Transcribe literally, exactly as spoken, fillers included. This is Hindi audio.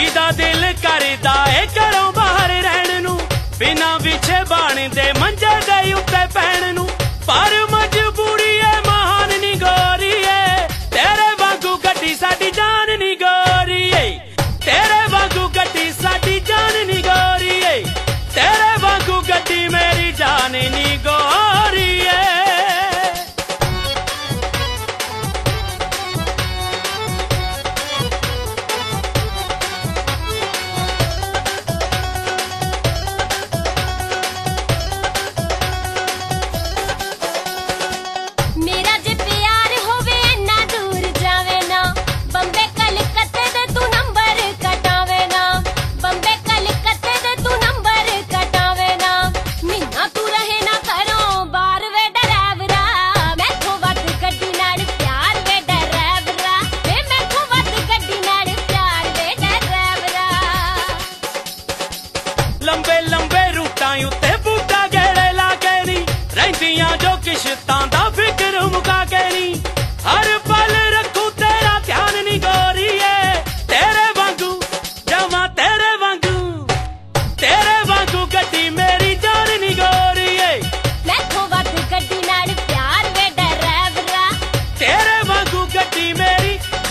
दा दिल करदा ए घरों बाहर रहन नू, बिना विछे बाणदे मंजे दे उत्ते पैण नू, पर मजबूरी है महान नी गोरीए, तेरे वांगू गड्डी साडी जान नी गोरीए, तेरे वांगू गड्डी साडी जान नी गोरीए, तेरे वांगू गड्डी मेरी जान नी गोरीए। लंबे लंबे रूटां उत्ते बूटा गेड़े ला के नी, रहिंदियां जो किश्तां दा फिक्र मुका के नी, हर पल रखू तेरा ध्यान नी गोरीए, तेरे वांगू जमा तेरे वांगू, तेरे वांगू गड्डी मेरी जान नी गोरीए, मैथों वध गड्डी नाल प्यार वे ड्राइवरा, तेरे वांगू गड्डी मेरी